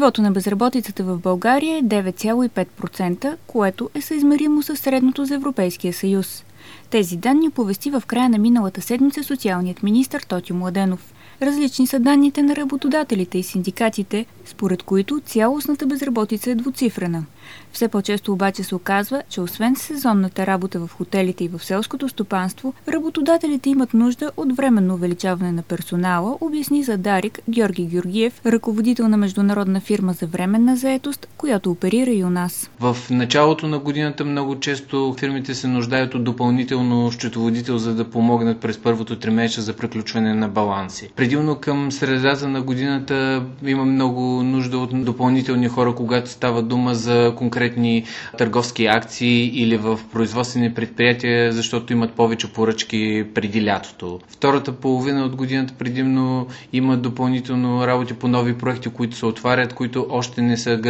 Нивото на безработицата в България е 9,5%, което е съизмеримо със средното за Европейския съюз. Тези данни оповести в края на миналата седмица социалният министър Тотю Младенов. Различни са данните на работодателите и синдикатите, според които цялостната безработица е двуцифрена. Все по-често обаче се оказва, че освен сезонната работа в хотелите и в селското стопанство, работодателите имат нужда от временно увеличаване на персонала, обясни за Дарик Георги Георгиев, ръководител на международна фирма за временна заетост, която оперира и у нас. В началото на годината много често фирмите се нуждаят от допълнително счетоводител, за да помогнат през първото тримесечие за приключване на баланси. Предимно към средата на годината има много нужда от допълнителни хора, когато става дума за конкретни търговски акции или в производствени предприятия, защото имат повече поръчки преди лятото. Втората половина от годината предимно има допълнително работи по нови проекти, които се отварят, които още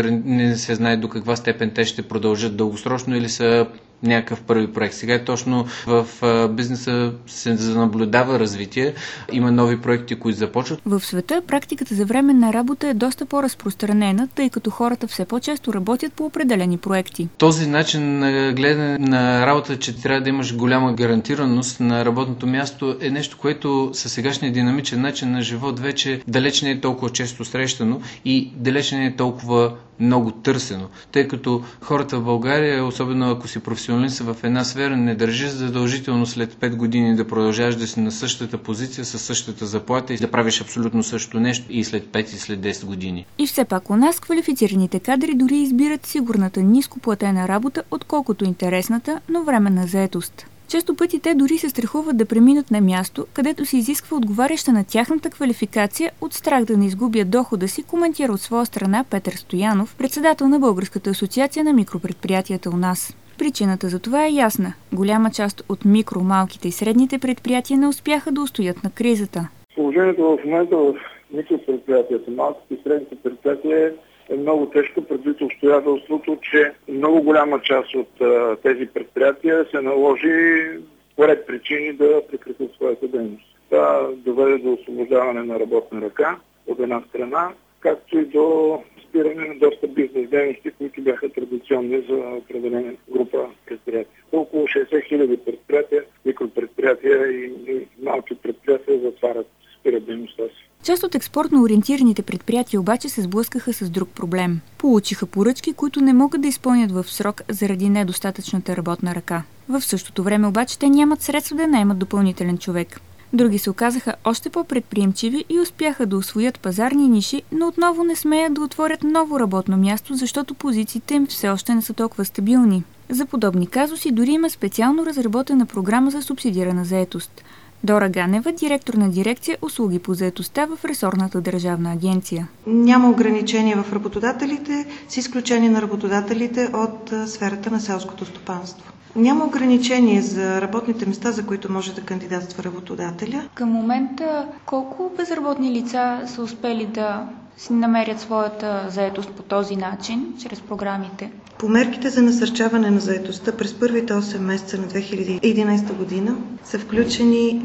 не се знае до каква степен те ще продължат дългосрочно или са някакъв първи проект. Сега точно в бизнеса се наблюдава развитие. Има нови проекти, които започват. В света практиката за временна работа е доста по-разпространена, тъй като хората все по-често работят по определени проекти. Този начин на гледане на работа, че трябва да имаш голяма гарантираност на работното място, е нещо, което със сегашния динамичен начин на живот вече далеч не е толкова често срещано и далеч не е толкова много търсено, тъй като хората в България, особено ако си професионалист в една сфера, не държи задължително след 5 години да продължаваш да си на същата позиция, със същата заплата и да правиш абсолютно същото нещо и след 5 и след 10 години. И все пак у нас квалифицираните кадри дори избират сигурната ниско платена работа, отколкото интересната, но временна заетост. Често пъти те дори се страхуват да преминат на място, където се изисква отговаряща на тяхната квалификация от страх да не изгубят дохода си, коментира от своя страна Петър Стоянов, председател на Българската асоциация на микропредприятията у нас. Причината за това е ясна. Голяма част от микро, малките и средните предприятия не успяха да устоят на кризата. Положението в момента в микропредприятията, малките и средните предприятия е много тежко предвид обстоятелството, че много голяма част от тези предприятия се наложи по ред причини да прекратят своята дейност. Това доведе до освобождаване на работна ръка от една страна, както и до спиране на доста бизнес дейности, които бяха традиционни за определена група предприятия. Около 60 хиляди предприятия, микропредприятия и малки предприятия затварят, спират дейността си. Част от експортно ориентираните предприятия обаче се сблъскаха с друг проблем. Получиха поръчки, които не могат да изпълнят в срок заради недостатъчната работна ръка. В същото време обаче те нямат средства да наемат допълнителен човек. Други се оказаха още по-предприемчиви и успяха да усвоят пазарни ниши, но отново не смеят да отворят ново работно място, защото позициите им все още не са толкова стабилни. За подобни казуси дори има специално разработена програма за субсидирана заетост. Дора Ганева, директор на дирекция услуги по заетостта в ресорната държавна агенция. Няма ограничения в работодателите, с изключение на работодателите от сферата на селското стопанство. Няма ограничение за работните места, за които може да кандидатства работодателя. Към момента колко безработни лица са успели да си намерят своята заетост по този начин, чрез програмите? По мерките за насърчаване на заетостта през първите 8 месеца на 2011 година са включени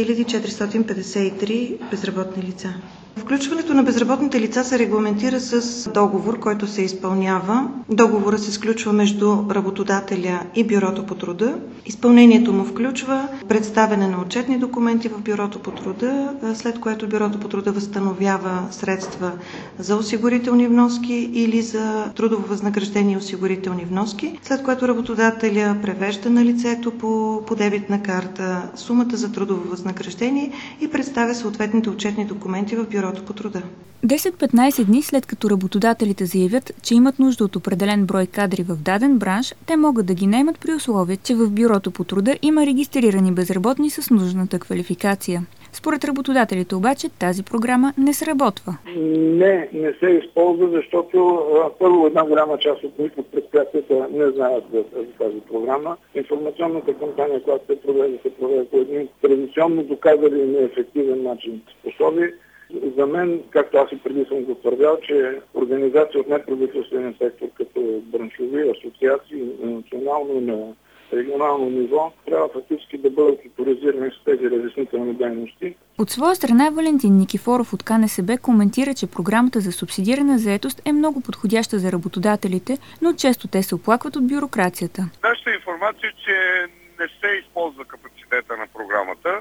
4453 безработни лица. Включването на безработните лица се регламентира с договор, който се изпълнява. Договора се сключва между работодателя и Бюрото по труда. Изпълнението му включва представяне на отчетни документи в Бюрото по труда, след което Бюрото по труда възстановява средства за осигурителни вноски или за трудово възнаграждение и осигурителни вноски, след което работодателя превежда на лицето по дебитна карта сумата за трудово възнаграждение и представя съответните отчетни документи в Бюрото по труда. 10-15 дни след като работодателите заявят, че имат нужда от определен брой кадри в даден бранш, те могат да ги наемат при условие, че в Бюрото по труда има регистрирани безработни с нужната квалификация. Според работодателите обаче тази програма не сработва. Не се използва, защото първо една голяма част от микропредприятията не знаят за тази програма. Информационната кампания, която се проведе по един традиционно доказали неефективен начин способи. За мен, както аз и преди съм го твърдял, че организации от неправителствения сектор, като браншови асоциации, национално и на регионално ниво трябва фактически да бъдат авторизирани с тези разяснителни дейности. От своя страна Валентин Никифоров от КНСБ коментира, че програмата за субсидирана заетост е много подходяща за работодателите, но често те се оплакват от бюрокрацията. Нашата информация е, че не се използва капацитета на програмата,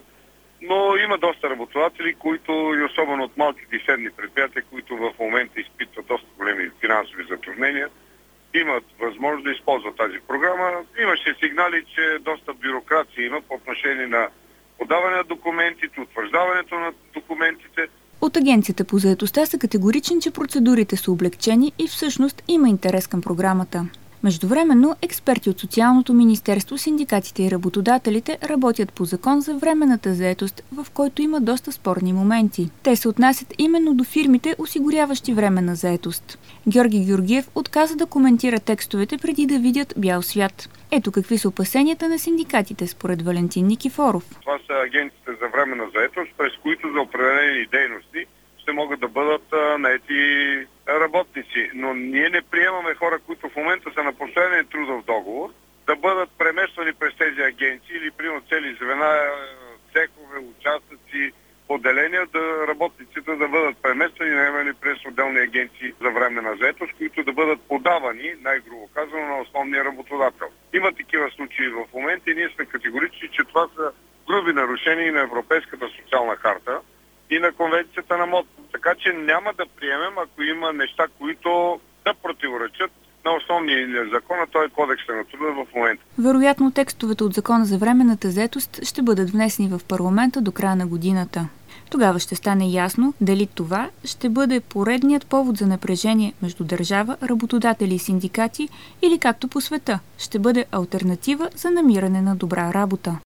но има доста работодатели, които и особено от малките и средни предприятия, които в момента изпитват доста големи финансови затруднения, имат възможност да използват тази програма. Имаше сигнали, че доста бюрокрация има по отношение на подаване на документите, утвърждаването на документите. От Агенцията по заетостта са категорични, че процедурите са облекчени и всъщност има интерес към програмата. Междувременно, експерти от Социалното министерство, синдикатите и работодателите работят по закон за временната заетост, в който има доста спорни моменти. Те се отнасят именно до фирмите, осигуряващи временна заетост. Георги Георгиев отказа да коментира текстовете преди да видят бял свят. Ето какви са опасенията на синдикатите според Валентин Никифоров. Това са агенциите за временна заетост, през които за определени дейности ще могат да бъдат наети работници. Но ние не приемаме хора, които в момента са на последен трудов договор, да бъдат премествани през тези агенции или примерно цели звена, цехове, участъци, поделения, да работниците да бъдат преместени, наемани през отделни агенции за временна заетост, които да бъдат подавани, най-грубо казано, на основния работодател. Има такива случаи в момента и ние сме категорични, че това са груби нарушения на Европейската социална харта и на конвенцията на МОД. Така че няма да приемем, ако има неща, които да противоречат на основния закон, а той е Кодекса на труда в момента. Вероятно текстовете от закона за временната заетост ще бъдат внесени в парламента до края на годината. Тогава ще стане ясно дали това ще бъде поредният повод за напрежение между държава, работодатели и синдикати или както по света, ще бъде алтернатива за намиране на добра работа.